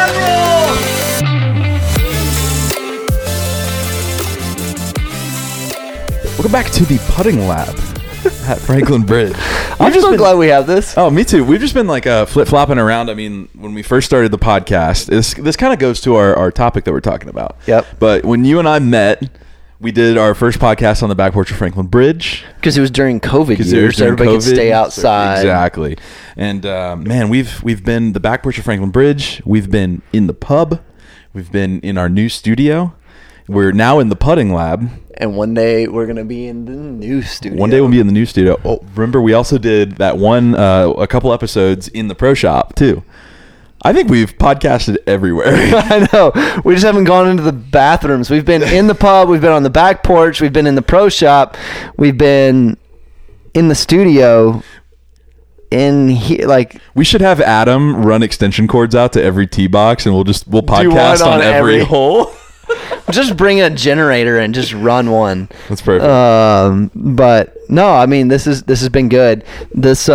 Welcome back to the putting lab at Franklin Bridge. I'm just so glad we have this. Oh, me too. We've just been like flip-flopping around. I mean, when we first started the podcast, this kind of goes to our topic that we're talking about. Yep. But when you and I met, we did our first podcast on the back porch of Franklin Bridge. Because it was during COVID years, so everybody could stay outside. Exactly. And, man, we've been the back porch of Franklin Bridge. We've been in the pub. We've been in our new studio. We're now in the putting lab. And one day we're going to be in the new studio. One day we'll be in the new studio. Oh, remember, we also did that one, a couple episodes in the pro shop, too. I think we've podcasted everywhere. I know. We just haven't gone into the bathrooms. We've been in the pub. We've been on the back porch. We've been in the pro shop. We've been in the studio. In here, like, we should have Adam run extension cords out to every tee box, and we'll podcast on every hole. Just bring a generator and just run one. That's perfect. But no, I mean, this has been good. This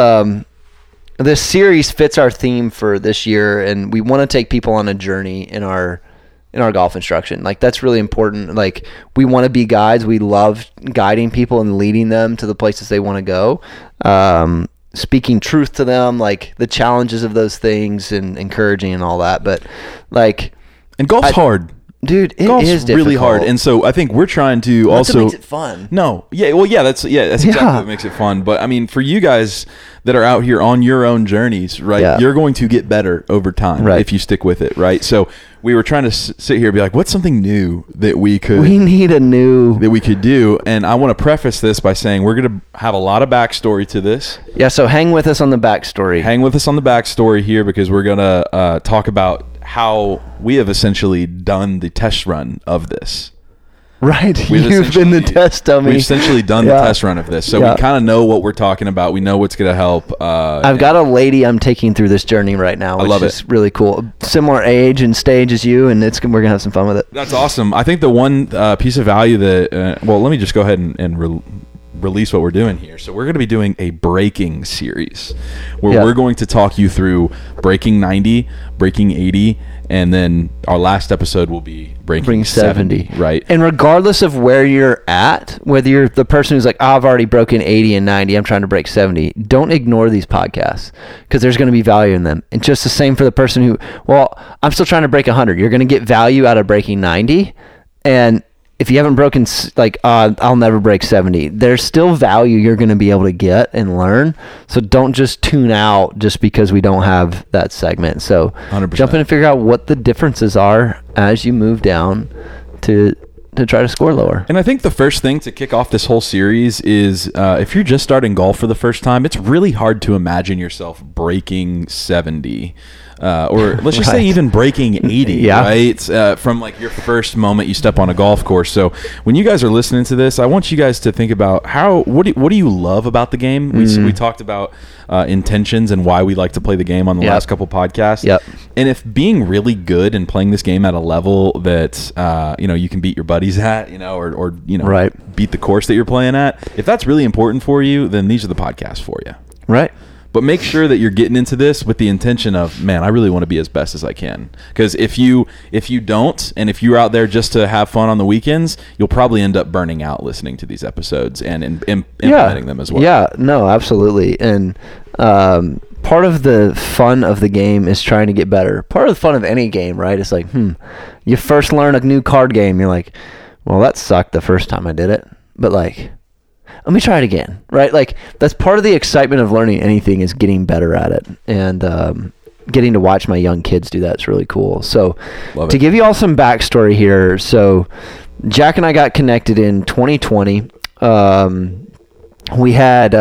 series fits our theme for this year, and we want to take people on a journey in our golf instruction. Like, that's really important. Like, we want to be guides. We love guiding people and leading them to the places they want to go. Speaking truth to them, like the challenges of those things, and encouraging and all that. But like, and golf's hard. Dude, golf's is really hard, and so I think we're trying to also makes it fun. No, yeah, well, yeah, that's exactly what makes it fun. But I mean, for you guys that are out here on your own journeys, right? Yeah. You're going to get better over time, right, if you stick with it, right? So we were trying to sit here and be like, what's something new that we could do? And I want to preface this by saying we're going to have a lot of backstory to this. Yeah, so hang with us on the backstory. Hang with us on the backstory here, because we're going to talk about how we have essentially done the test run of this. Right. You've been the test dummy. We've essentially done the test run of this. So we kind of know what we're talking about. We know what's going to help. I've got a lady I'm taking through this journey right now, which is really cool. Similar age and stage as you, and we're going to have some fun with it. That's awesome. I think the one piece of value that, let me just go ahead and release what we're doing here. So we're going to be doing a breaking series where we're going to talk you through breaking 90, breaking 80, and then our last episode will be breaking 70, right? And regardless of where you're at, whether you're the person who's like, I've already broken 80 and 90, I'm trying to break 70, don't ignore these podcasts, because there's going to be value in them. And just the same for the person who, I'm still trying to break 100. You're going to get value out of breaking 90. And if you haven't broken, I'll never break 70, there's still value you're going to be able to get and learn. So don't just tune out just because we don't have that segment. So 100%. Jump in and figure out what the differences are as you move down to try to score lower. And I think the first thing to kick off this whole series is if you're just starting golf for the first time, it's really hard to imagine yourself breaking 70. Or let's just say even breaking 80, right? From like your first moment you step on a golf course. So when you guys are listening to this, I want you guys to think about what do you love about the game? We talked about intentions and why we like to play the game on the last couple podcasts. Yep. And if being really good and playing this game at a level that you can beat your buddies at, or beat the course that you're playing at, if that's really important for you, then these are the podcasts for you. Right. But make sure that you're getting into this with the intention of, man, I really want to be as best as I can. Because if you don't, and if you're out there just to have fun on the weekends, you'll probably end up burning out listening to these episodes and implementing them as well. Yeah, no, absolutely. And part of the fun of the game is trying to get better. Part of the fun of any game, right? It's like, you first learn a new card game. You're like, well, that sucked the first time I did it. But like, let me try it again, right? Like, that's part of the excitement of learning anything, is getting better at it. And getting to watch my young kids do that's really cool. So to give you all some backstory here, so Jack and I got connected in 2020. We had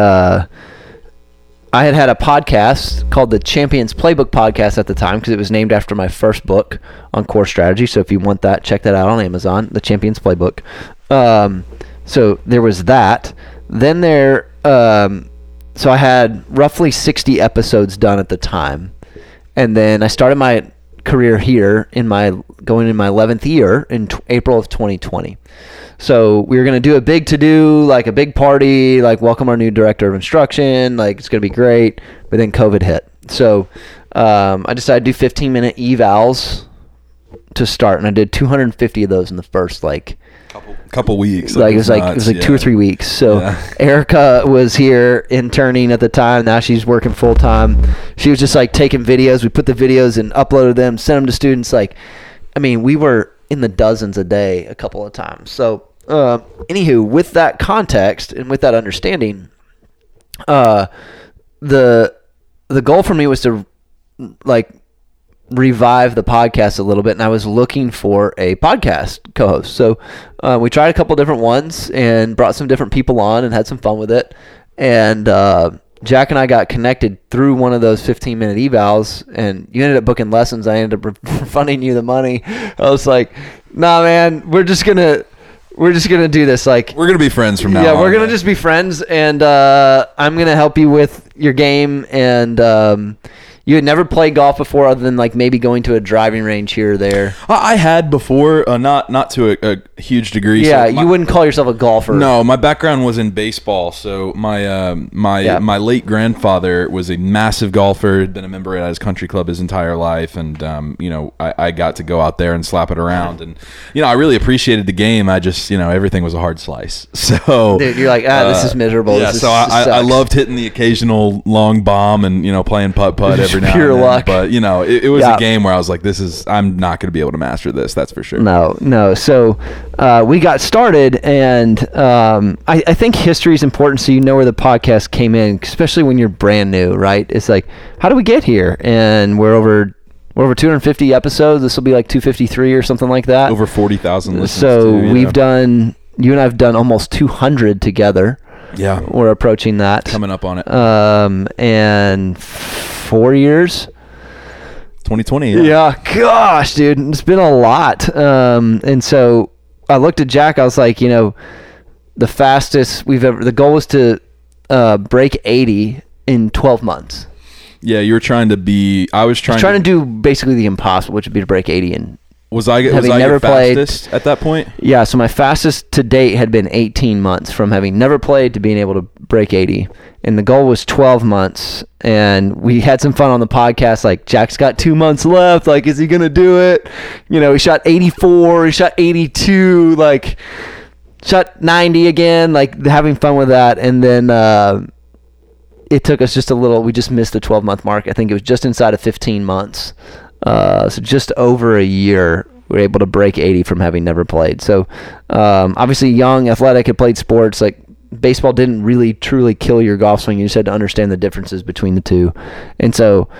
I had a podcast called the Champions Playbook Podcast at the time, because it was named after my first book on core strategy. So if you want that, check that out on Amazon, the Champions Playbook. So there was that. Then so I had roughly 60 episodes done at the time. And then I started my career here going in my 11th year in April of 2020. So we were going to do a big to-do, like a big party, like welcome our new director of instruction, like it's going to be great. But then COVID hit. So I decided to do 15-minute evals to start, and I did 250 of those in the first couple weeks. It was like 2 or 3 weeks. So Erica was here interning at the time. Now she's working full time. She was just like taking videos. We put the videos and uploaded them, sent them to students. We were in the dozens a day a couple of times. So anywho, with that context and with that understanding, the goal for me was to revive the podcast a little bit, and I was looking for a podcast co-host. So we tried a couple different ones and brought some different people on and had some fun with it. And Jack and I got connected through one of those 15-minute evals, and you ended up booking lessons. I ended up refunding you the money. I was like, nah, man, we're just gonna do this. We're gonna be friends from now on. Yeah, we're gonna just be friends, and I'm gonna help you with your game. And you had never played golf before, other than maybe going to a driving range here or there. I had before, not to a huge degree. Yeah, so you wouldn't call yourself a golfer. No, my background was in baseball. So my late grandfather was a massive golfer. Had been a member at his country club his entire life, and I got to go out there and slap it around, and I really appreciated the game. I just everything was a hard slice. So dude, you're like, this is miserable. Yeah, I loved hitting the occasional long bomb and playing putt every now pure and then. luck. But it was a game where I was like, I'm not going to be able to master this. That's for sure. No. So we got started, and I think history is important, so you know where the podcast came in, especially when you're brand new, right? It's like, how do we get here? And we're over 250 episodes. This will be like 253 or something like that. Over 40,000 listens. So we've done, you and I have done almost 200 together. Yeah. We're approaching that. Coming up on it. And 4 years. 2020. Yeah. Gosh, dude, it's been a lot. And so I looked at Jack. I was like, the fastest the goal was to break 80 in 12 months. Yeah, you were trying to I was trying to do basically the impossible, which would be to break 80 in. Was I your fastest at that point? Yeah, so my fastest to date had been 18 months from having never played to being able to break 80. And the goal was 12 months. And we had some fun on the podcast. Jack's got 2 months left. Is he going to do it? He shot 84. He shot 82. Shot 90 again. Having fun with that. And then it took us just a little. We just missed the 12-month mark. I think it was just inside of 15 months. So just over a year, we were able to break 80 from having never played. So obviously young, athletic, had played sports. Baseball didn't really truly kill your golf swing. You just had to understand the differences between the two. And so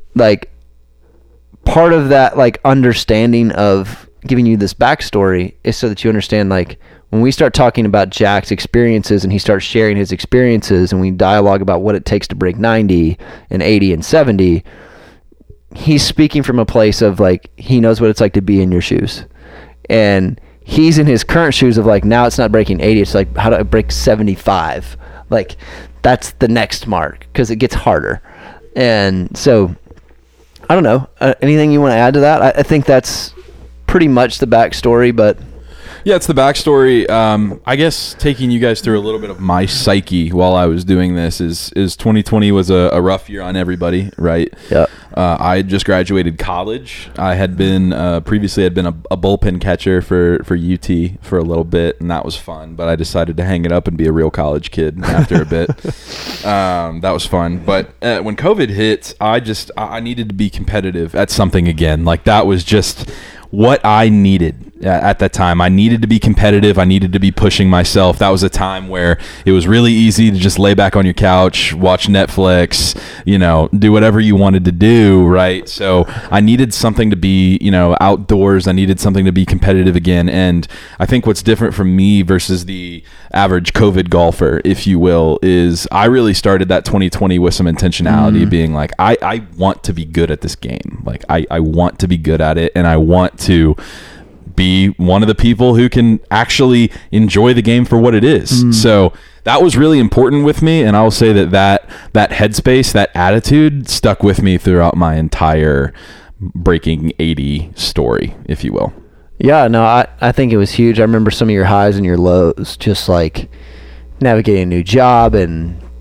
part of that understanding of giving you this backstory is so that you understand when we start talking about Jack's experiences and he starts sharing his experiences and we dialogue about what it takes to break 90 and 80 and 70, he's speaking from a place of he knows what it's like to be in your shoes, and he's in his current shoes of now it's not breaking 80, it's how do I break 75? That's the next mark, because it gets harder. And so I don't know, anything you want to add to that? I think that's pretty much the backstory. But yeah, it's the backstory. I guess taking you guys through a little bit of my psyche while I was doing this is 2020 was a rough year on everybody, right? Yeah. I had just graduated college. I had been previously a bullpen catcher for UT for a little bit, and that was fun. But I decided to hang it up and be a real college kid after a bit. That was fun. But when COVID hit, I needed to be competitive at something again. That was just what I needed at that time. I needed to be competitive. I needed to be pushing myself. That was a time where it was really easy to just lay back on your couch, watch Netflix, do whatever you wanted to do, right? So I needed something to be, outdoors. I needed something to be competitive again. And I think what's different from me versus the average COVID golfer, if you will, is I really started that 2020 with some intentionality, being I want to be good at this game. I want to be good at it, and I want to be one of the people who can actually enjoy the game for what it is. So that was really important with me, and I will say that headspace, that attitude stuck with me throughout my entire breaking 80 story, if you will. Yeah, no, I think it was huge. I remember some of your highs and your lows, just navigating a new job and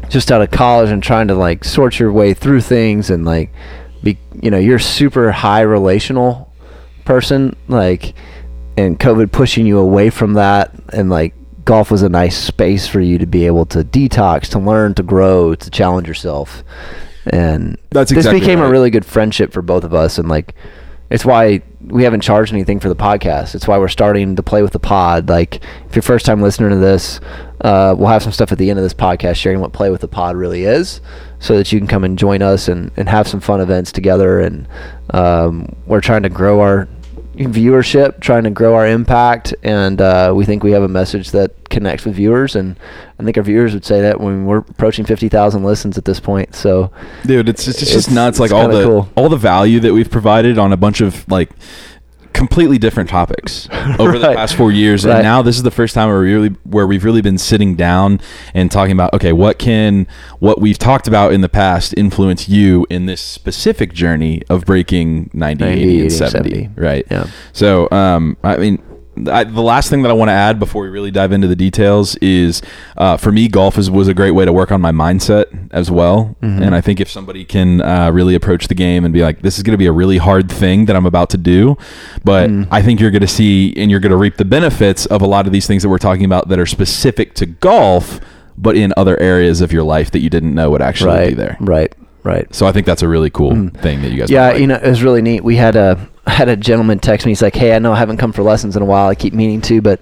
just out of college and trying to like sort your way through things and like be, you're a super high relational person, like, and COVID pushing you away from that, and like golf was a nice space for you to be able to detox, to learn, to grow, to challenge yourself. And this became a really good friendship for both of us, and like it's why we haven't charged anything for the podcast. It's why we're starting to Play with the Pod. Like, if you're first time listener to this, we'll have some stuff at the end of this podcast sharing what Play with the Pod really is, so that you can come and join us and have some fun events together. And we're trying to grow our viewership, trying to grow our impact, and we think we have a message that connects with viewers, and I think our viewers would say that when we're approaching 50,000 listens at this point. So dude, it's just nuts, like all the value that we've provided on a bunch of like completely different topics over the past 4 years, and now this is the first time where we've really been sitting down and talking about, okay, what we've talked about in the past influence you in this specific journey of breaking 90, 80 and 70, right? Yeah. So I mean, the last thing that I want to add before we really dive into the details is, for me, golf was a great way to work on my mindset as well. Mm-hmm. And I think if somebody can really approach the game and be like, this is going to be a really hard thing that I'm about to do, but I think you're going to see and you're going to reap the benefits of a lot of these things that we're talking about that are specific to golf, but in other areas of your life that you didn't know would actually be there. Right. So I think that's a really cool thing that you guys. Yeah, it was really neat. We had a gentleman text me. He's like, "Hey, I know I haven't come for lessons in a while. I keep meaning to, but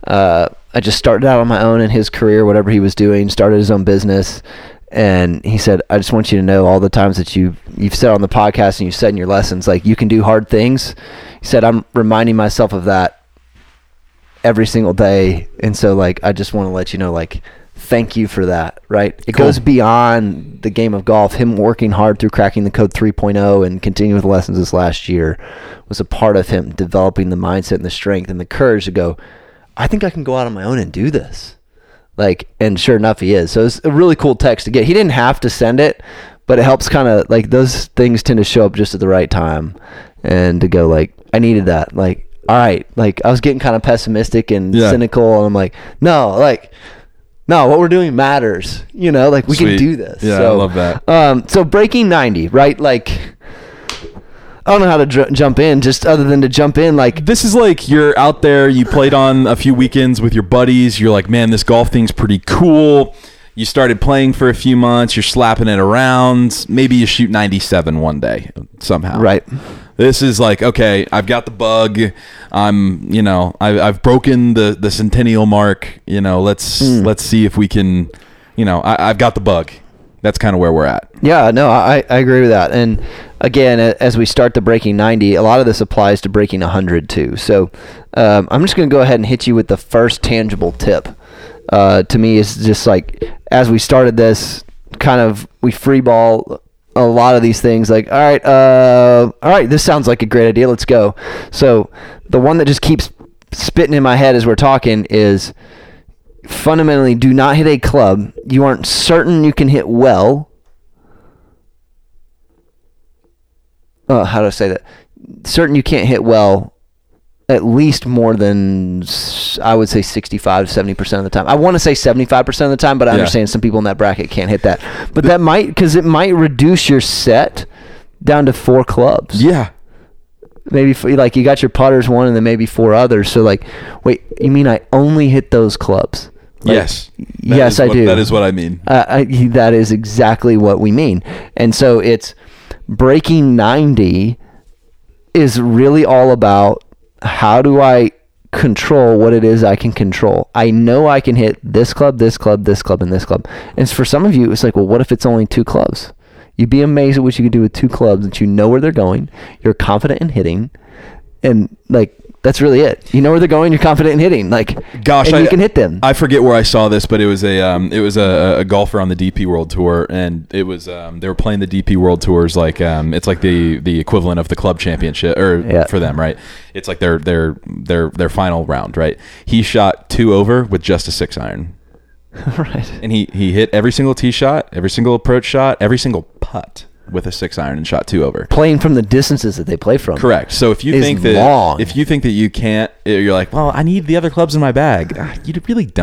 I just started out on my own in his career, whatever he was doing, started his own business." And he said, "I just want you to know all the times that you've said on the podcast and you've said in your lessons, like, you can do hard things." He said, "I'm reminding myself of that every single day. And so, like, I just want to let you know, like, thank you for that," right? It goes beyond the game of golf. Him working hard through cracking the code 3.0 and continuing with lessons this last year was a part of him developing the mindset and the strength and the courage to go, I think I can go out on my own and do this. Like, and sure enough, he is. So it's a really cool text to get. He didn't have to send it, but it helps kind of, like, those things tend to show up just at the right time, and to go, like, I needed that. Like, all right, like, I was getting kind of pessimistic and cynical, and I'm like, no, what we're doing matters, like, we can do this. Yeah, so, I love that. So breaking 90, right? Like, I don't know how to jump in, just other than to jump in, like, this is like, you're out there, you played on a few weekends with your buddies, you're like, man, this golf thing's pretty cool. You started playing for a few months, you're slapping it around, maybe you shoot 97 one day somehow. Right. This is like, okay, I've got the bug. I've broken the centennial mark. Let's see if we can, I've got the bug. That's kind of where we're at. Yeah, no, I agree with that. And again, as we start the breaking 90, a lot of this applies to breaking 100 too. So I'm just going to go ahead and hit you with the first tangible tip. To me, is just like, as we started this, kind of, we free ball a lot of these things, like, all right, this sounds like a great idea, let's go. So the one that just keeps spitting in my head as we're talking is, fundamentally, do not hit a club you aren't certain you can hit well. How do I say that? Certain you can't hit well at least more than, I would say, 65 to 70% of the time. I want to say 75% of the time, but I understand some people in that bracket can't hit that. But that might, because it might reduce your set down to 4 clubs. Yeah. Maybe, like, you got your putters one and then maybe 4 others. So, like, wait, you mean I only hit those clubs? Like, yes. Yes, I do. That is what I mean. That is exactly what we mean. And so it's breaking 90 is really all about, how do I control what it is I can control? I know I can hit this club, this club, this club, and this club. And for some of you, it's like, well, what if it's only 2 clubs? You'd be amazed at what you could do with 2 clubs that you know where they're going, you're confident in hitting, and, like, that's really it. You know where they're going, you're confident in hitting. Like, gosh, and you can hit them. I forget where I saw this, but it was a golfer on the DP World Tour, and it was they were playing the DP World Tours, like, it's like the equivalent of the club championship, or for them, right? It's like their final round, right? He shot 2 over with just a 6-iron. Right. And he hit every single tee shot, every single approach shot, every single putt with a 6-iron and shot 2 over. Playing from the distances that they play from. Correct. So if you think that you can't, you're like, well, I need the other clubs in my bag. You really don't.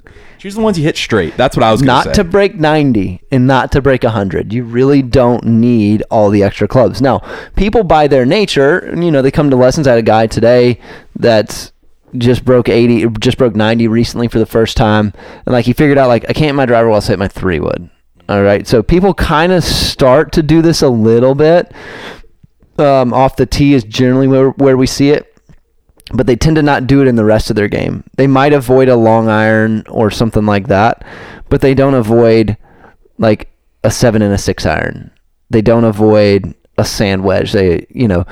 Choose the ones you hit straight. That's what I was going to say. Not to break 90 and not to break 100. You really don't need all the extra clubs. Now, people by their nature, they come to lessons. I had a guy today that's just broke 90 recently for the first time. And he figured out, I can't hit my driver well, so I hit my 3-wood. All right. So people kind of start to do this a little bit. Off the tee is generally where we see it. But they tend to not do it in the rest of their game. They might avoid a long iron or something like that, but they don't avoid a 7 and a 6 iron. They don't avoid a sand wedge. There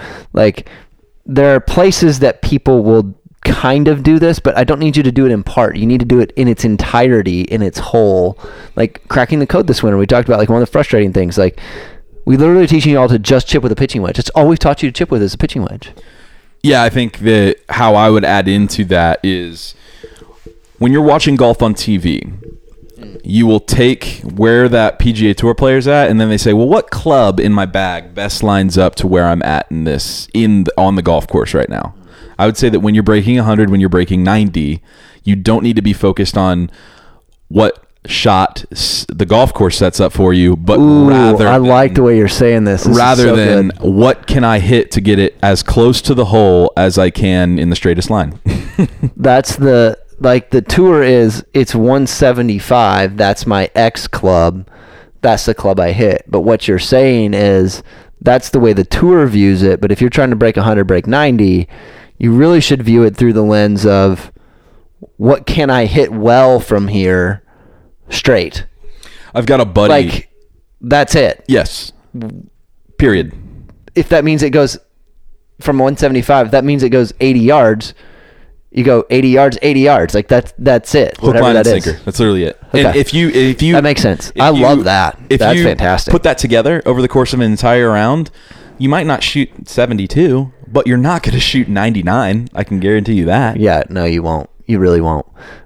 are places that people will kind of do this, but I don't need you to do it in part. You need to do it in its entirety, in its whole. Cracking the code this winter, we talked about one of the frustrating things. We literally teaching you all to just chip with a pitching wedge. That's all we've taught you to chip with is a pitching wedge. Yeah, I think that how I would add into that is when you're watching golf on TV, you will take where that PGA Tour player's at, and then they say, well, what club in my bag best lines up to where I'm at on the golf course right now? I would say that when you're breaking 100, when you're breaking 90, you don't need to be focused on what shot the golf course sets up for you, but I like the way you're saying this. Rather than what can I hit to get it as close to the hole as I can in the straightest line. That's the tour it's 175. That's my X club. That's the club I hit. But what you're saying is that's the way the tour views it. But if you're trying to break 100, break 90, you really should view it through the lens of what can I hit well from here straight. I've got a buddy. That's it. Yes. Period. If that means it goes from 175, that means it goes 80 yards. You go 80 yards, 80 yards. That's it. Hook, line, and sinker. That's literally it. Okay. And if you that makes sense. I love that. That's fantastic. Put that together over the course of an entire round, you might not shoot 72, but you're not going to shoot 99. I can guarantee you that. Yeah, no, you won't. You really won't.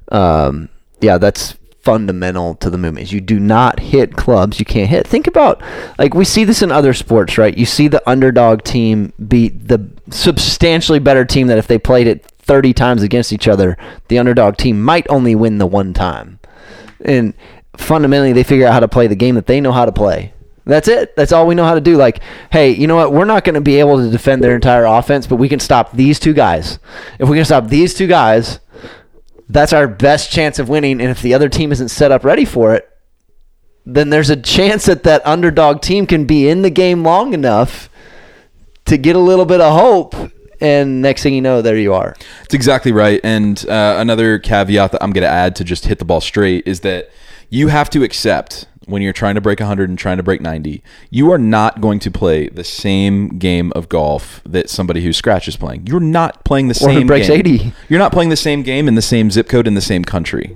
That's fundamental to the movement. Is you do not hit clubs you can't hit. Think about, we see this in other sports, right? You see the underdog team beat the substantially better team that if they played it 30 times against each other, the underdog team might only win the one time. And fundamentally, they figure out how to play the game that they know how to play. That's it. That's all we know how to do. Hey, you know what? We're not going to be able to defend their entire offense, but we can stop these two guys. If we can stop these two guys, that's our best chance of winning. And if the other team isn't set up ready for it, then there's a chance that underdog team can be in the game long enough to get a little bit of hope. And next thing you know, there you are. That's exactly right. And another caveat that I'm going to add to just hit the ball straight is that you have to accept when you're trying to break 100 and trying to break 90, you are not going to play the same game of golf that somebody who's scratch is playing. You're not playing the same game. Or who breaks 80. You're not playing the same game in the same zip code in the same country.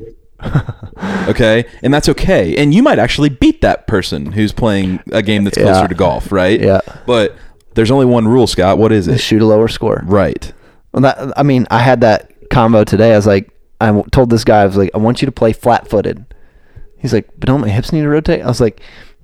Okay? And that's okay. And you might actually beat that person who's playing a game that's closer to golf, right? Yeah. But there's only one rule, Scott. What is it? Shoot a lower score. Right. Well, I had that combo today. I told this guy, I want you to play flat-footed. He's like, but don't my hips need to rotate? I was like,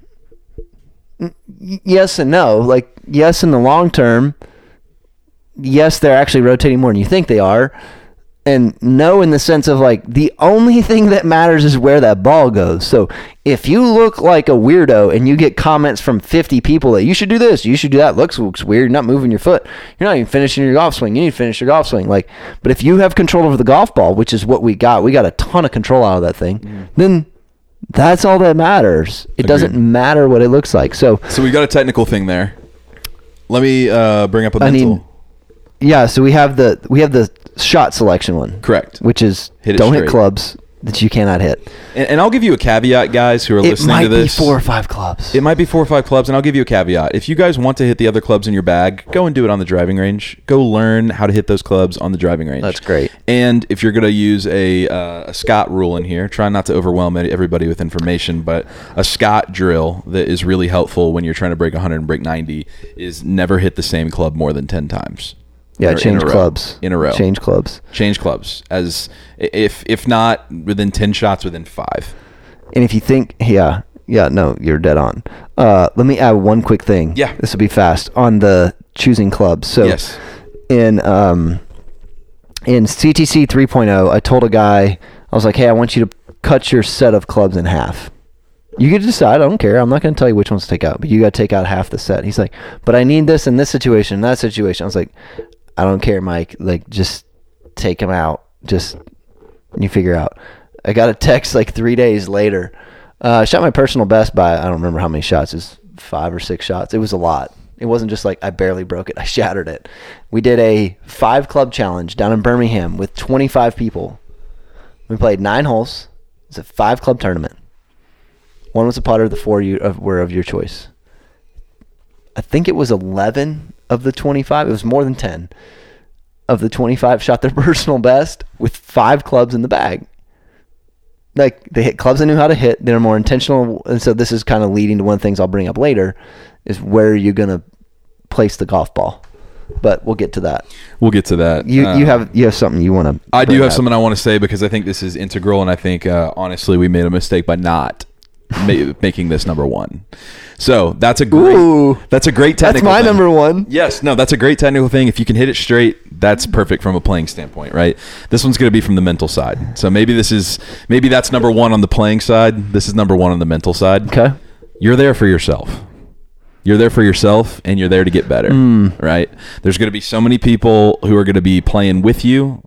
yes and no. Yes in the long term. Yes, they're actually rotating more than you think they are. And no in the sense of the only thing that matters is where that ball goes. So if you look like a weirdo and you get comments from 50 people that you should do this, you should do that, looks weird, you're not moving your foot, you're not even finishing your golf swing, you need to finish your golf swing. But if you have control over the golf ball, which is what we got a ton of control out of that thing, then that's all that matters. It doesn't matter what it looks like. So we got a technical thing there. Let me bring up a mental. So we have the shot selection one. Correct. Which is don't hit clubs that you cannot hit. And I'll give you a caveat, guys who are listening to this. It might be 4 or 5 clubs. It might be 4 or 5 clubs, and I'll give you a caveat. If you guys want to hit the other clubs in your bag, go and do it on the driving range. Go learn how to hit those clubs on the driving range. That's great. And if you're going to use a Scott rule in here, try not to overwhelm everybody with information, but a Scott drill that is really helpful when you're trying to break 100 and break 90 is never hit the same club more than 10 times. Yeah, change clubs. In a row. Change clubs. Change clubs. As if not within 10 shots, within 5. And if you think, no, you're dead on. Let me add one quick thing. Yeah. This will be fast. On the choosing clubs. So yes. In CTC 3.0, I told a guy, I was like, hey, I want you to cut your set of clubs in half. You could decide, I don't care. I'm not going to tell you which ones to take out, but you got to take out half the set. He's like, but I need this in this situation, that situation. I was like, I don't care, Mike. Like, just take them out. Just, you figure out. I got a text like 3 days later. I shot my personal best by, I don't remember how many shots. It was 5 or 6 shots. It was a lot. It wasn't just like I barely broke it. I shattered it. We did a 5-club challenge down in Birmingham with 25 people. We played 9 holes. It's a 5-club tournament. One was a putter. The 4 were of your choice. I think it was 11 of the 25. It was more than 10 of the 25 shot their personal best with 5 clubs in the bag. Like, they hit clubs they knew how to hit. They're more intentional. And so this is kind of leading to one of the things I'll bring up later is where are you going to place the golf ball? But we'll get to that. We'll get to that. You have something you want to. I do have something I want to say because I think this is integral, and I think honestly we made a mistake by not making this number 1. So that's a great technical That's my thing. number 1. Yes, no, that's a great technical thing. If you can hit it straight, that's perfect from a playing standpoint, right? This one's going to be from the mental side. So maybe that's number 1 on the playing side. This is number 1 on the mental side. Okay. You're there for yourself. You're there for yourself, and you're there to get better, right? There's going to be so many people who are going to be playing with you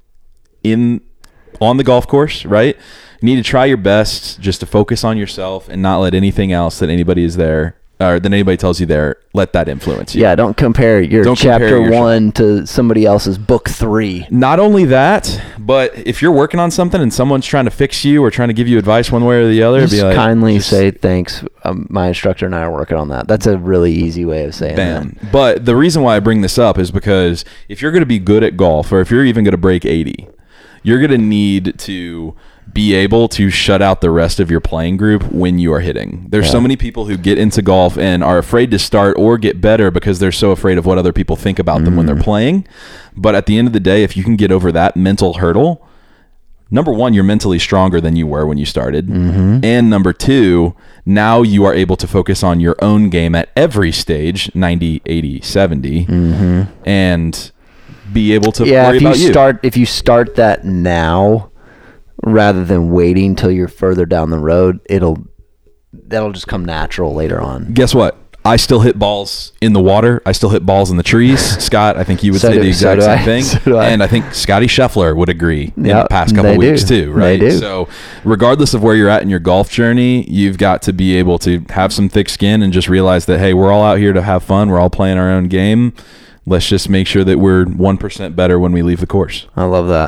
on the golf course, right? You need to try your best just to focus on yourself and not let anything else that anybody is there or that anybody tells you there, let that influence you. Yeah, don't compare your chapter 1 to somebody else's book 3. Not only that, but if you're working on something and someone's trying to fix you or trying to give you advice one way or the other, just kindly say thanks. My instructor and I are working on that. That's a really easy way of saying that. But the reason why I bring this up is because if you're going to be good at golf, or if you're even going to break 80, you're going to need to be able to shut out the rest of your playing group when you are hitting. There's so many people who get into golf and are afraid to start or get better because they're so afraid of what other people think about them when they're playing. But at the end of the day, if you can get over that mental hurdle, number 1, you're mentally stronger than you were when you started. And number 2, now you are able to focus on your own game at every stage, 90, 80, 70, and be able to worry about you. If you start that now, rather than waiting till you're further down the road, that'll just come natural later on. Guess what? I still hit balls in the water. I still hit balls in the trees. Scott, I think you would say the exact same thing. So and I think Scotty Scheffler would agree in the past couple weeks too, right? They do. So regardless of where you're at in your golf journey, you've got to be able to have some thick skin and just realize that, hey, we're all out here to have fun. We're all playing our own game. Let's just make sure that we're 1% better when we leave the course. I love that.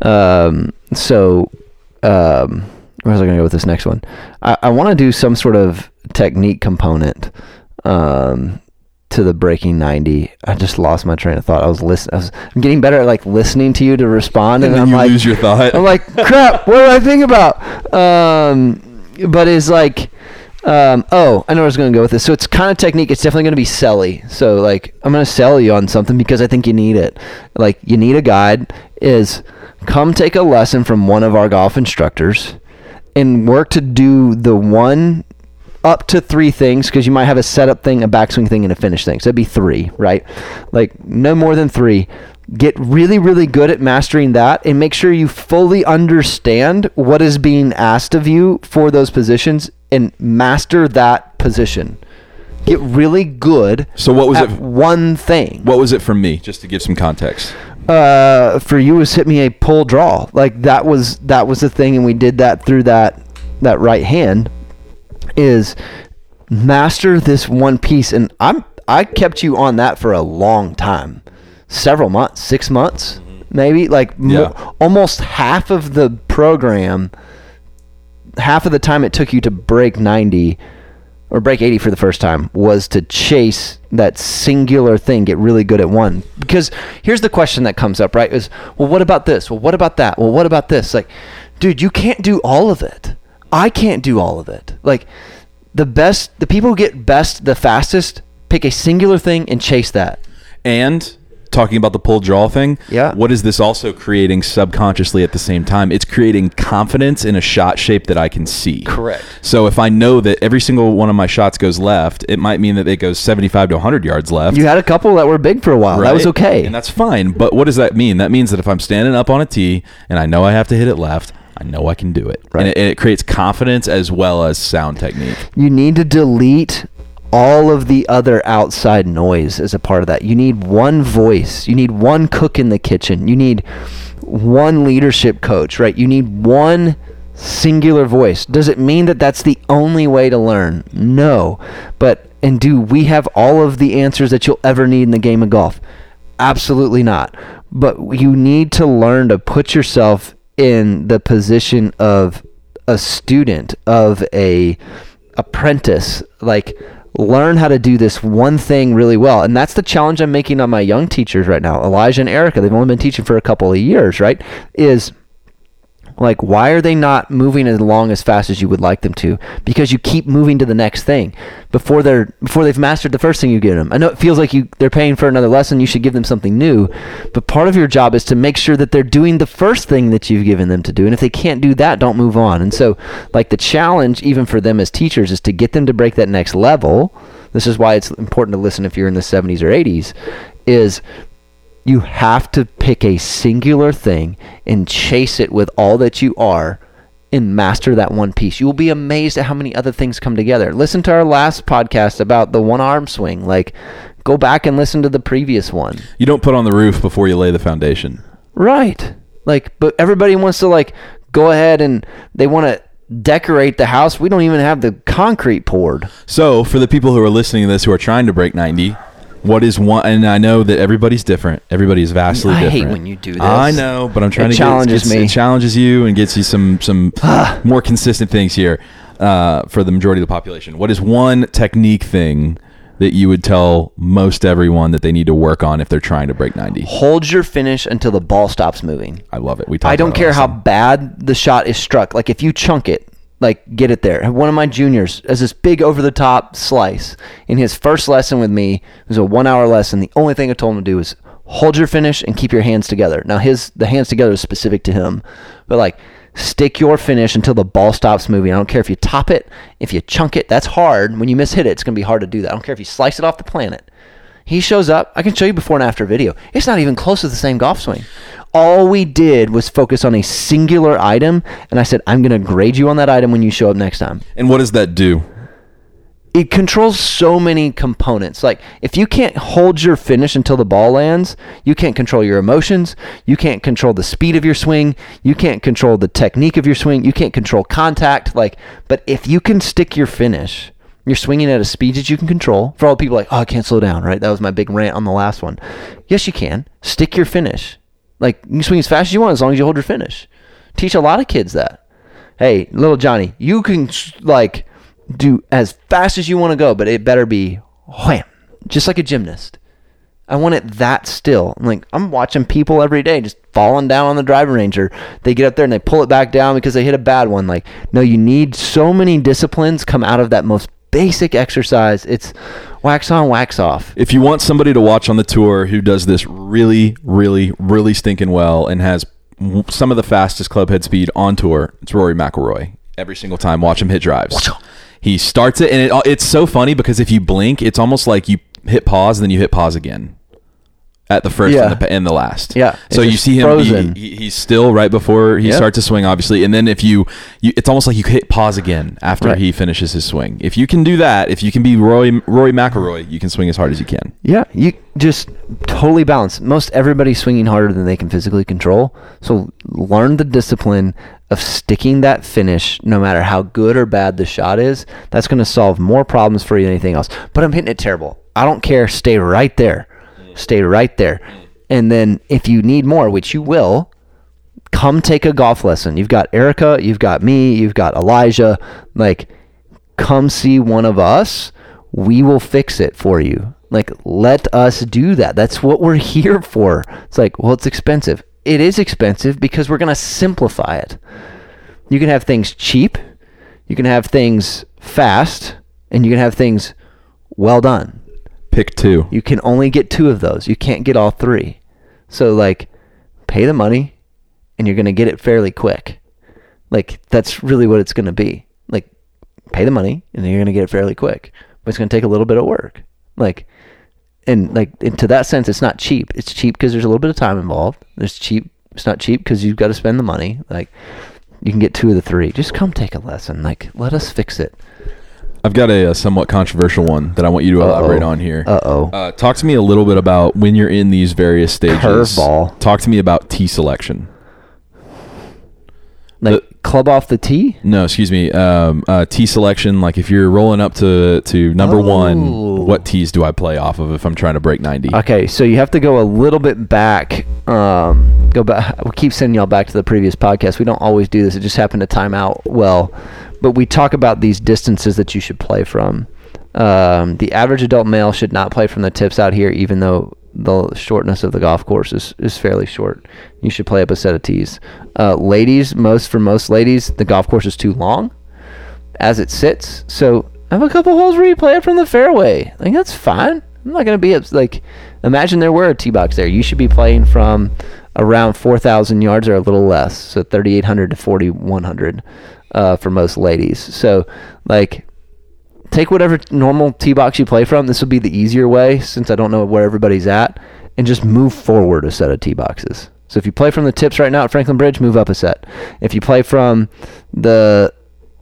Where was I going to go with this next one? I want to do some sort of technique component to the breaking 90. I just lost my train of thought. I'm getting better at like listening to you to respond, and I'm like, lose your thought. I'm like, crap. What did I think about? But it's like, I know where I was going to go with this. So it's kind of technique. It's definitely going to be selly. So like, I'm going to sell you on something because I think you need it. Like, you need a guide. Come take a lesson from one of our golf instructors and work to do the 1 up to 3 things, because you might have a setup thing, a backswing thing, and a finish thing. So that'd be 3, right? Like, no more than 3. Get really, really good at mastering that, and make sure you fully understand what is being asked of you for those positions and master that position. Get really good at one thing. What was it from me, just to give some context? For you was hit me a pull draw. Like that was the thing, and we did that through that right hand. Is master this one piece, and I kept you on that for a long time, several months, 6 months, maybe. Like almost half of the program, half of the time it took you to break 90 or break 80 for the first time was to chase that singular thing, get really good at one. Because here's the question that comes up, right? Is, well, what about this? Well, what about that? Well, what about this? Like, dude, you can't do all of it. I can't do all of it. Like, the people who get best the fastest pick a singular thing and chase that. And talking about the pull draw thing, yeah. What is this also creating subconsciously at the same time? It's creating confidence in a shot shape that I can see. Correct. So if I know that every single one of my shots goes left, it might mean that it goes 75 to 100 yards left. You had a couple that were big for a while. Right? That was okay. And that's fine. But what does that mean? That means that if I'm standing up on a tee and I know I have to hit it left, I know I can do it. Right. And it creates confidence as well as sound technique. You need to delete all of the other outside noise as a part of that. You need one voice. You need one cook in the kitchen. You need one leadership coach, right? You need one singular voice. Does it mean that that's the only way to learn? No. And do we have all of the answers that you'll ever need in the game of golf? Absolutely not. But you need to learn to put yourself in the position of a student, of a apprentice, like learn how to do this one thing really well. And that's the challenge I'm making on my young teachers right now. Elijah and Erica, they've only been teaching for a couple of years, right? Is like, why are they not moving along as fast as you would like them to? Because you keep moving to the next thing before they've mastered the first thing you give them. I know it feels like they're paying for another lesson. You should give them something new, but part of your job is to make sure that they're doing the first thing that you've given them to do. And if they can't do that, don't move on. And so, like, the challenge, even for them as teachers, is to get them to break that next level. This is why it's important to listen if you're in the 70s or 80s, is you have to pick a singular thing and chase it with all that you are and master that one piece. You will be amazed at how many other things come together. Listen to our last podcast about the one arm swing. Like, go back and listen to the previous one. You don't put on the roof before you lay the foundation. Right. Like, but everybody wants to, like, go ahead and they want to decorate the house. We don't even have the concrete poured. So for the people who are listening to this who are trying to break 90, what is one? And I know that everybody's different. Everybody is vastly different. I hate when you do this. I know, but I'm trying to challenges me. It challenges you and gets you some more consistent things here for the majority of the population. What is one technique thing that you would tell most everyone that they need to work on if they're trying to break 90? Hold your finish until the ball stops moving. I love it. I don't care how bad the shot is struck. Like, if you chunk it, like, get it there. One of my juniors has this big over-the-top slice. In his first lesson with me, it was a 1-hour lesson. The only thing I told him to do is hold your finish and keep your hands together. Now, the hands together is specific to him. But, like, stick your finish until the ball stops moving. I don't care if you top it, if you chunk it. That's hard. When you mishit it, it's going to be hard to do that. I don't care if you slice it off the planet. He shows up. I can show you before and after video. It's not even close to the same golf swing. All we did was focus on a singular item, and I said, I'm going to grade you on that item when you show up next time. And what does that do? It controls so many components. Like, if you can't hold your finish until the ball lands, you can't control your emotions. You can't control the speed of your swing. You can't control the technique of your swing. You can't control contact. But if you can stick your finish, you're swinging at a speed that you can control. For all the people like, oh, I can't slow down, right? That was my big rant on the last one. Yes, you can. Stick your finish. Like, you can swing as fast as you want as long as you hold your finish. Teach a lot of kids that. Hey, little Johnny, you can, like, do as fast as you want to go, but it better be wham, just like a gymnast. I want it that still. I'm watching people every day just falling down on the driving range, or they get up there and they pull it back down because they hit a bad one. Like, no, you need so many disciplines come out of that most basic exercise. It's wax on, wax off. If you want somebody to watch on the tour who does this really, really, really stinking well and has some of the fastest club head speed on tour, it's Rory McIlroy. Every single time, watch him hit drives. He starts it, and it's so funny because if you blink, it's almost like you hit pause and then you hit pause again at the first and the last. Yeah. So you see him, he's still right before he starts to swing, obviously. And then if you it's almost like you hit pause again after he finishes his swing. If you can do that, if you can be Rory McIlroy, you can swing as hard as you can. Yeah. You just totally balance. Most everybody's swinging harder than they can physically control. So learn the discipline of sticking that finish no matter how good or bad the shot is. That's going to solve more problems for you than anything else. But I'm hitting it terrible. I don't care. Stay right there. Stay right there. And then if you need more, which you will, come take a golf lesson. You've got Erica, you've got me, you've got Elijah. Like, come see one of us. We will fix it for you. Like, let us do that. That's what we're here for. It's like, well, it's expensive. It is expensive because we're going to simplify it. You can have things cheap, you can have things fast, and you can have things well done. Pick two. You can only get two of those. You can't get all three. So, like, pay the money, and you're going to get it fairly quick. Like, that's really what it's going to be. Like, pay the money, and then you're going to get it fairly quick. But it's going to take a little bit of work. And to that sense, it's not cheap. It's cheap because there's a little bit of time involved. It's not cheap because you've got to spend the money. Like, You can get 2 of the 3. Just come take a lesson. Like, let us fix it. I've got a somewhat controversial one that I want you to elaborate on here. Talk to me a little bit about when you're in these various stages. Curveball. Talk to me about tee selection. Like club off the tee? No, excuse me. Tee selection. Like if you're rolling up to number 1, what tees do I play off of if I'm trying to break 90? Okay, so you have to go a little bit back. Go back. We keep sending y'all back to the previous podcast. We don't always do this. It just happened to time out well. But we talk about these distances that you should play from. The average adult male should not play from the tips out here, even though the shortness of the golf course is fairly short. You should play up a set of tees. Ladies, for most ladies, the golf course is too long as it sits. So have a couple holes where you play it from the fairway. Like, that's fine. I'm not going to be like, imagine there were a tee box there. You should be playing from around 4,000 yards or a little less. So 3,800 to 4,100 for most ladies. So, like, take whatever normal tee box you play from. This will be the easier way since I don't know where everybody's at, and just move forward a set of tee boxes. So if you play from the tips right now at Franklin Bridge, move up a set. If you play from the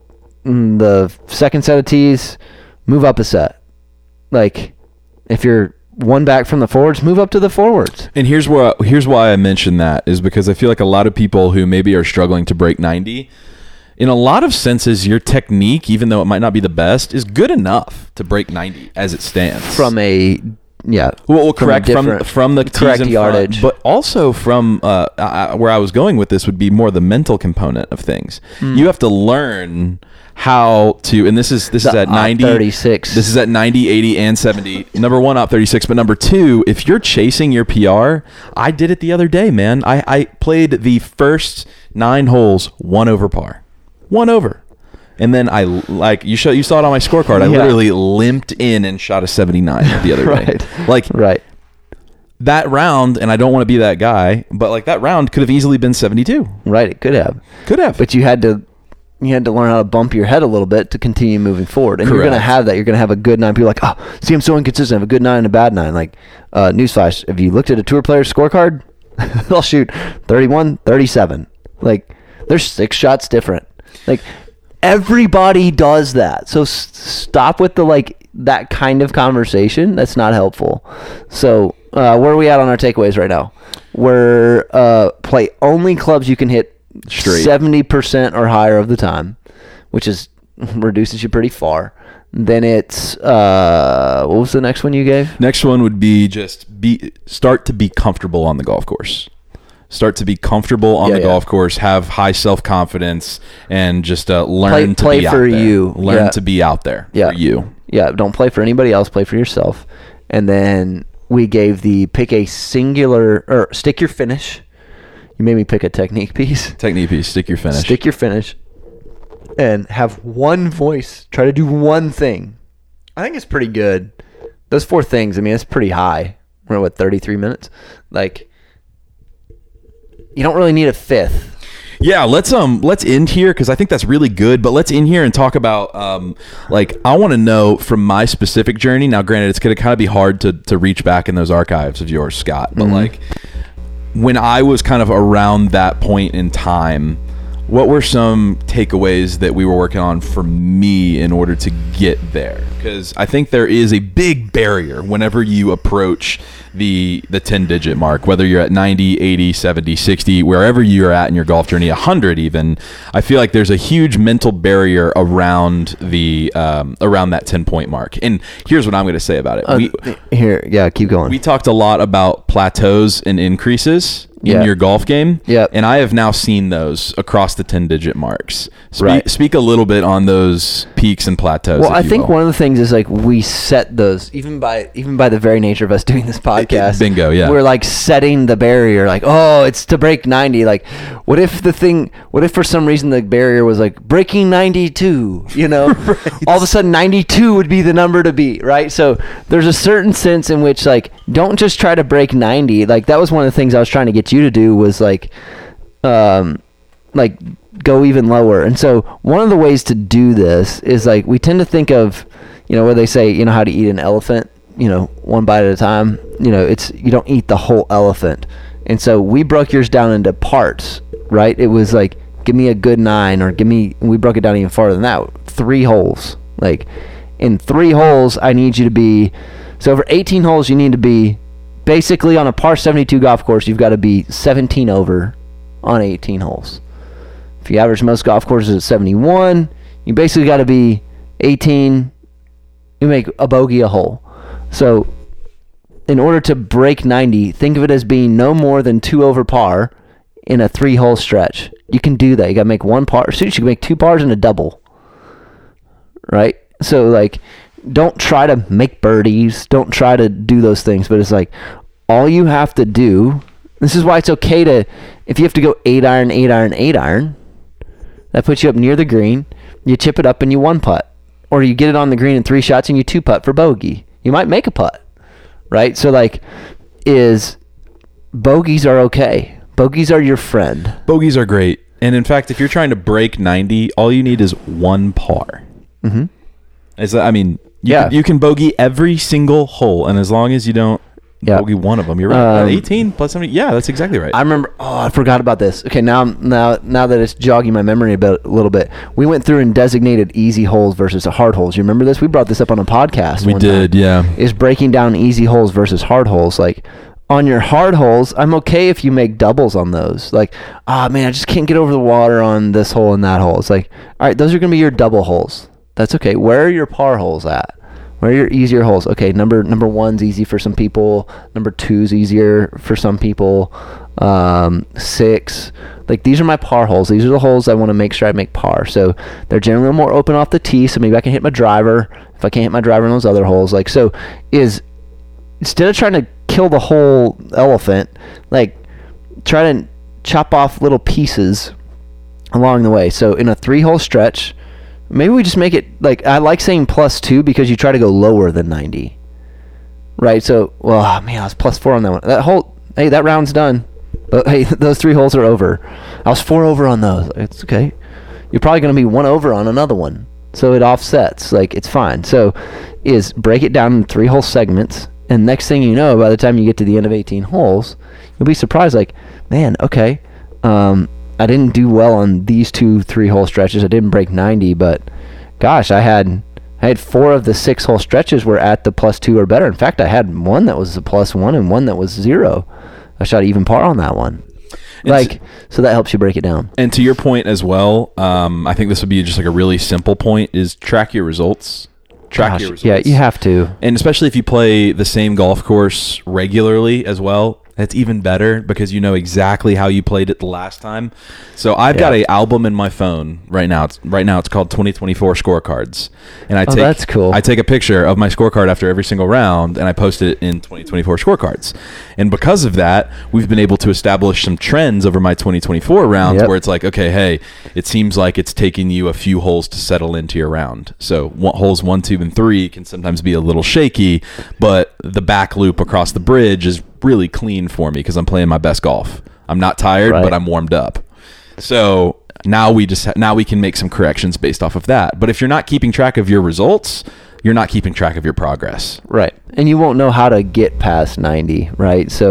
second set of tees, move up a set. Like, if you're one back from the forwards, move up to the forwards. And here's why I mentioned that is because I feel like a lot of people who maybe are struggling to break 90, in a lot of senses, your technique, even though it might not be the best, is good enough to break 90 as it stands. From a correct from the correct tees in yardage, front, but also from where I was going with this would be more the mental component of things. You have to learn how to, and this is at 90, 36. This is at 90, 80, and 70. Number 1, op 36, but number 2, if you're chasing your PR, I did it the other day, man. I played the first 9 holes 1 over par. 1 over. And then you saw it on my scorecard. I literally limped in and shot a 79 the other day. Right. That round, and I don't want to be that guy, but like that round could have easily been 72. Right, it could have. But you had to learn how to bump your head a little bit to continue moving forward. And You're going to have that. You're going to have a good 9. People are like, see, I'm so inconsistent. I have a good 9 and a bad 9. Like, newsflash, if you looked at a tour player's scorecard, they'll shoot 31, 37. Like, there's 6 shots different. Like, everybody does that. So stop with that kind of conversation. That's not helpful. So where are we at on our takeaways right now? We're play only clubs you can hit straight 70% or higher of the time, which reduces you pretty far. Then it's what was the next one you gave? Next one would be start to be comfortable on the golf course. Start to be comfortable on the golf course, have high self-confidence, and just learn to be out there. Learn to be out there for you. Yeah, don't play for anybody else. Play for yourself. And then we gave pick a singular, or stick your finish. You made me pick a technique piece. Stick your finish. Stick your finish. And have one voice. Try to do one thing. I think it's pretty good. Those 4 things, I mean, it's pretty high. We're at 33 minutes? Like, you don't really need a 5th. Yeah, let's end here because I think that's really good. But let's end here and talk about I want to know from my specific journey. Now, granted, it's going to kind of be hard to reach back in those archives of yours, Scott. But when I was kind of around that point in time, what were some takeaways that we were working on for me in order to get there? Because I think there is a big barrier whenever you approach the 10-digit mark, whether you're at 90, 80, 70, 60, wherever you're at in your golf journey, 100 even. I feel like there's a huge mental barrier around around that 10-point mark. And here's what I'm going to say about it. Keep going. We talked a lot about plateaus and increases in your golf game. And I have now seen those across the 10-digit marks. Speak a little bit on those peaks and plateaus. Well, I think one of the things is we set those even by the very nature of us doing this podcast. Bingo, yeah. We're setting the barrier, it's to break 90. What if for some reason the barrier was breaking 92, All of a sudden 92 would be the number to beat, right? So there's a certain sense in which don't just try to break 90. That was one of the things I was trying to get you to do was go even lower. And so one of the ways to do this is we tend to think of, where they say, how to eat an elephant, one bite at a time. You don't eat the whole elephant. And so we broke yours down into parts, right? It was give me a good 9, or we broke it down even farther than that, 3 holes. Like, in 3 holes, I need you to be, so over 18 holes, you need to be, basically on a par 72 golf course, you've got to be 17 over on 18 holes. If you average most golf courses at 71, you basically got to be 18, you make a bogey a hole. So in order to break 90, think of it as being no more than 2 over par in a 3-hole stretch. You can do that. You got to make 1 par. So you can make 2 pars and a double, right? So, like, don't try to make birdies. Don't try to do those things. But it's like, all you have to do, this is why it's okay to, if you have to go 8 iron, 8 iron, 8 iron, that puts you up near the green. You chip it up and you 1-putt. Or you get it on the green in 3 shots and you 2-putt for bogey. You might make a putt, right? So, like, bogeys are okay. Bogeys are your friend. Bogeys are great. And in fact, if you're trying to break 90, all you need is 1 par. Mm-hmm. You can bogey every single hole, and as long as you don't bogey one of them, you're right. 18 plus 70. Yeah, that's exactly right. I remember. Oh, I forgot about this. Okay, now that it's jogging my memory a little bit, we went through and designated easy holes versus hard holes. You remember this? We brought this up on a podcast. We did, yeah. Is breaking down easy holes versus hard holes. Like, on your hard holes, I'm okay if you make doubles on those. Like, man, I just can't get over the water on this hole and that hole. It's like, all right, those are going to be your double holes. That's okay. Where are your par holes at? Where are your easier holes? Okay, number 1's easy for some people. Number 2's easier for some people. 6. Like, these are my par holes. These are the holes I want to make sure I make par. So they're generally more open off the tee, so maybe I can hit my driver if I can't hit my driver in those other holes. Like, so instead of trying to kill the whole elephant, like, try to chop off little pieces along the way. So in a 3-hole stretch, maybe we just make it, like, I like saying +2 because you try to go lower than 90, right? So, I was +4 on that one. That whole, hey, that round's done. Hey, those 3 holes are over. I was 4 over on those. It's okay. You're probably going to be 1 over on another one. So it offsets. Like, it's fine. So break it down in 3-hole segments. And next thing you know, by the time you get to the end of 18 holes, you'll be surprised, like, man, okay, I didn't do well on these 2 3-hole stretches. I didn't break 90, but gosh, I had 4 of the 6-hole stretches were at the +2 or better. In fact, I had one that was a +1 and one that was 0. I shot even par on that one. So that helps you break it down. And to your point as well, I think this would be just like a really simple point, is track your results. Your results. Yeah, you have to. And especially if you play the same golf course regularly as well, that's even better because you know exactly how you played it the last time. So I've got an album in my phone right now. It's called 2024 Scorecards, and that's cool. I take a picture of my scorecard after every single round, and I post it in 2024 Scorecards. And because of that, we've been able to establish some trends over my 2024 rounds where it's like, okay, hey, it seems like it's taking you a few holes to settle into your round. So holes 1, 2, and 3 can sometimes be a little shaky, but the back loop across the bridge is really clean for me because I'm playing my best golf. I'm not tired, but I'm warmed up. So now we can make some corrections based off of that. But if you're not keeping track of your results, you're not keeping track of your progress. Right. And you won't know how to get past 90, right? So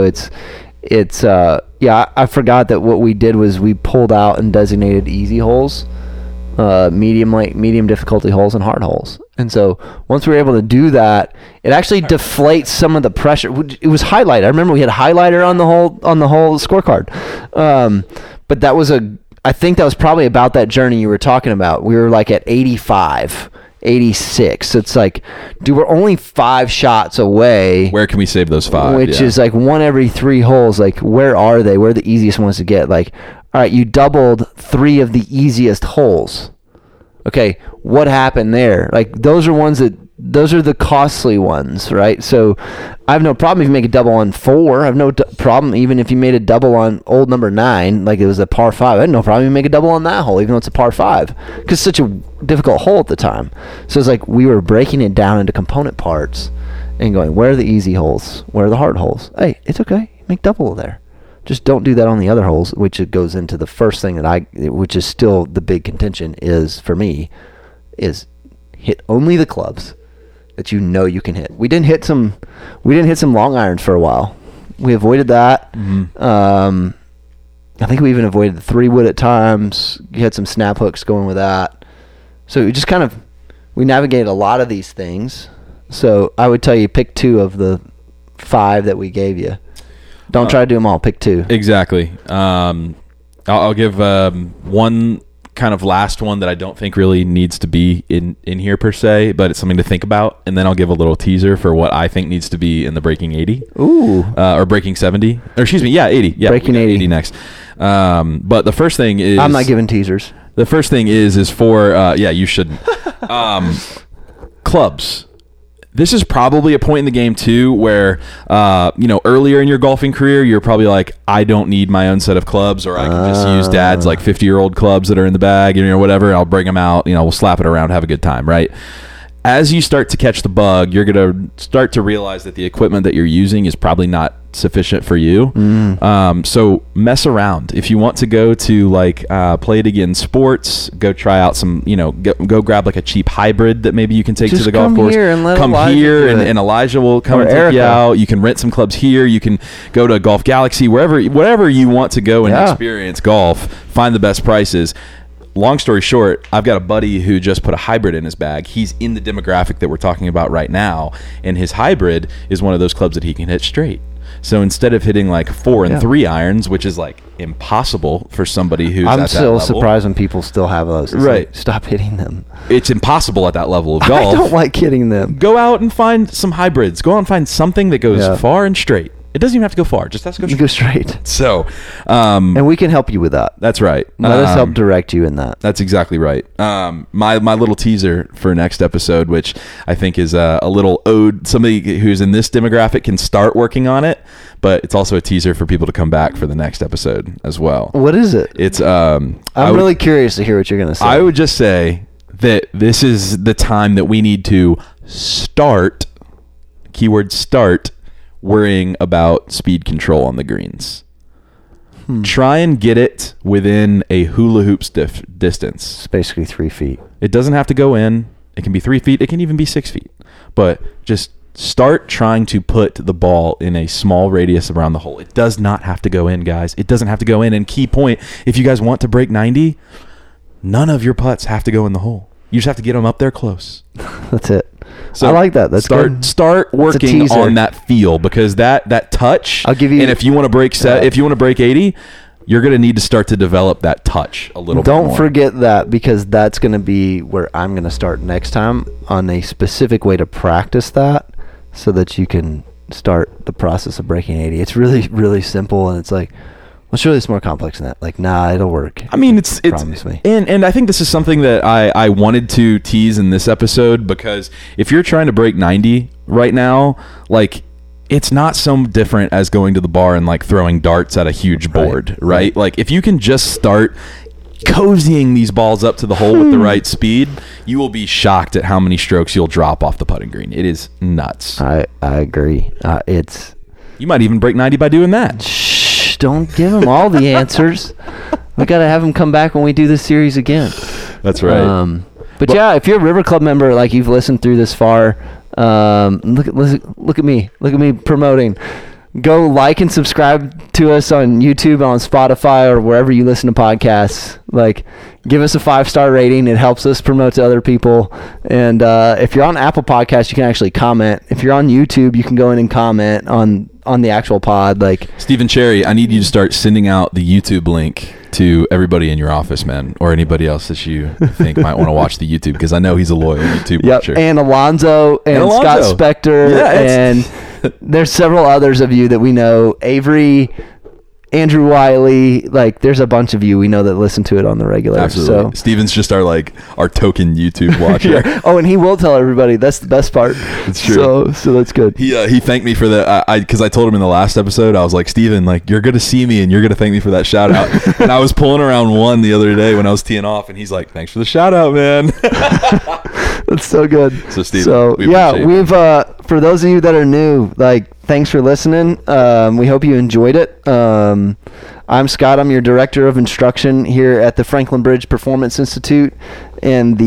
I forgot that what we did was we pulled out and designated easy holes, medium difficulty holes, and hard holes. And so once we were able to do that, it actually deflates some of the pressure. It was highlighted. I remember we had a highlighter on the whole scorecard. But I think that was probably about that journey you were talking about. We were like at 85, 86. So it's like, dude, we're only 5 shots away. Where can we save those 5? Which is like 1 every 3 holes. Like, where are they? Where are the easiest ones to get? Like, all right, you doubled 3 of the easiest holes. Okay, what happened there? Like, those are the costly ones, right? So I have no problem if you make a double on 4. I have no problem even if you made a double on old number 9, like it was a par 5. I had no problem if you make a double on that hole, even though it's a par 5, because it's such a difficult hole at the time. So it's like we were breaking it down into component parts and going, where are the easy holes? Where are the hard holes? Hey, it's okay. Make double there. Just don't do that on the other holes, which it goes into the first thing which is still the big contention is for me, is hit only the clubs that you know you can hit. We didn't hit some long irons for a while. We avoided that. Mm-hmm. I think we even avoided the 3-wood at times. You had some snap hooks going with that. So we just we navigated a lot of these things. So I would tell you pick 2 of the 5 that we gave you. Don't try to do them all. Pick 2. Exactly. I'll give one kind of last one that I don't think really needs to be in here per se, but it's something to think about. And then I'll give a little teaser for what I think needs to be in the Breaking 80. Ooh. Or Breaking 70. Or excuse me, 80. Yeah, Breaking 80 next. But the first thing is... I'm not giving teasers. The first thing is for... you shouldn't. Clubs. This is probably a point in the game too where, earlier in your golfing career, you're probably like, I don't need my own set of clubs, or I can just use dad's like 50-year-old clubs that are in the bag, whatever. I'll bring them out, we'll slap it around, have a good time, right? As you start to catch the bug, you're going to start to realize that the equipment that you're using is probably not sufficient for you. So mess around. If you want to go to Play It Again Sports, go try out some, go grab like a cheap hybrid that maybe you can take just to the golf course. Come here and Elijah will come and take you out. You can rent some clubs here. You can go to Golf Galaxy, wherever you want to go and experience golf, find the best prices. Long story short, I've got a buddy who just put a hybrid in his bag. He's in the demographic that we're talking about right now, and his hybrid is one of those clubs that he can hit straight. So instead of hitting like 4 and 3 irons, which is like impossible for somebody who's I'm at that still level. surprised when people still have those. It's right. Like, stop hitting them. It's impossible at that level of golf. I don't like hitting them. Go out and find some hybrids. Go out and find something that goes far and straight. It doesn't even have to go far. Just has to go straight. Go straight. So, and we can help you with that. That's right. Let us help direct you in that. That's exactly right. My little teaser for next episode, which I think is a little ode. Somebody who's in this demographic can start working on it, but it's also a teaser for people to come back for the next episode as well. What is it? It's I'm really curious to hear what you're going to say. I would just say that this is the time that we need to start, keyword start, worrying about speed control on the greens. Try and get it within a hula hoop's distance. It's basically 3 feet. It doesn't have to go in. It can be 3 feet. It can even be 6 feet. But just start trying to put the ball in a small radius around the hole. It does not have to go in, guys. It doesn't have to go in. And key point, if you guys want to break 90, none of your putts have to go in the hole. You just have to get them up there close. That's it. So I like that. That's good. Start working on that feel, because that touch. I'll give you. And if you want to break if you want to break 80, you're going to need to start to develop that touch a little bit more. Don't forget that, because that's going to be where I'm going to start next time on a specific way to practice that, so that you can start the process of breaking 80. It's really, really simple, and it's like, well, surely it's more complex than that. Like, nah, it'll work. I mean, it's promise me. And I think this is something that I wanted to tease in this episode, because if you're trying to break 90 right now, like, it's not so different as going to the bar and like throwing darts at a huge board, right? Like, if you can just start cozying these balls up to the hole with the right speed, you will be shocked at how many strokes you'll drop off the putting green. It is nuts. I agree. You might even break 90 by doing that. Don't give them all the answers. We got to have them come back when we do this series again. That's right. But yeah, if you're a River Club member, like you've listened through this far, look at me promoting. Go like and subscribe to us on YouTube, on Spotify, or wherever you listen to podcasts. Like, give us a 5-star rating. It helps us promote to other people. And if you're on Apple Podcasts, you can actually comment. If you're on YouTube, you can go in and comment on the actual pod. Like, Stephen Cherry, I need you to start sending out the YouTube link to everybody in your office, man, or anybody else that you think might want to watch the YouTube, because I know he's a loyal YouTube watcher. And Alonzo and Scott Spector, and there's several others of you that we know. Avery, Andrew Wiley, like, there's a bunch of you we know that listen to it on the regular. Absolutely. So Steven's just our token YouTube watcher. Yeah. Oh, and he will tell everybody. That's the best part. It's true. So that's good. He thanked me for that. Because I told him in the last episode, I was like, Steven, like, you're gonna see me and you're gonna thank me for that shout out. And I was pulling around one the other day when I was teeing off, and he's like, thanks for the shout out, man. That's so good. So Steven, we've for those of you that are new, like, thanks for listening. We hope you enjoyed it. I'm Scott. I'm your director of instruction here at the Franklin Bridge Performance Institute, and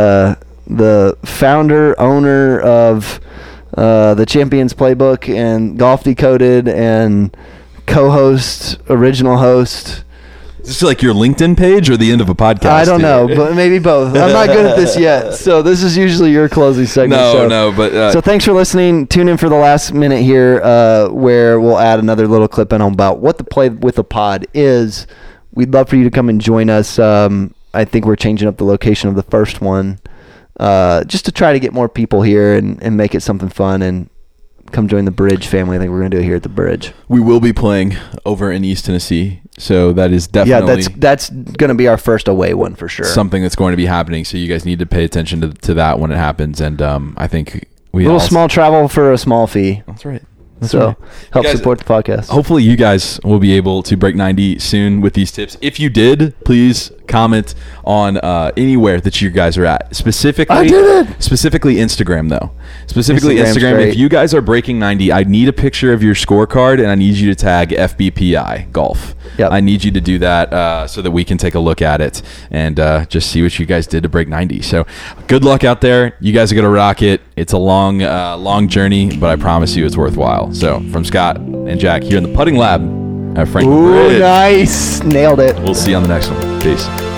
the founder, owner of the Champions Playbook and Golf Decoded, and co-host, original host, Is this like your LinkedIn page or the end of a podcast? I don't know, but maybe both. I'm not good at this yet. So this is usually your closing segment. So thanks for listening. Tune in for the last minute here where we'll add another little clip in about what the Play with the Pod is. We'd love for you to come and join us. I think we're changing up the location of the first one just to try to get more people here and make it something fun and come join the Bridge family. I think we're going to do it here at the Bridge. We will be playing over in East Tennessee, so that is definitely that's going to be our first away one for sure. Something that's going to be happening, so you guys need to pay attention to that when it happens. And I think small travel for a small fee. That's right. Help support the podcast. Hopefully you guys will be able to break 90 soon with these tips. If you did, please comment on anywhere that you guys are at. Specifically Instagram, though. Instagram. If you guys are breaking 90, I need a picture of your scorecard, and I need you to tag FBPI Golf. Yep. I need you to do that so that we can take a look at it and just see what you guys did to break 90. So good luck out there. You guys are going to rock it. It's a long journey, but I promise you it's worthwhile. So from Scott and Jack here in the Putting Lab at Franklin Bridge. Nice. Nailed it. We'll see you on the next one. Peace.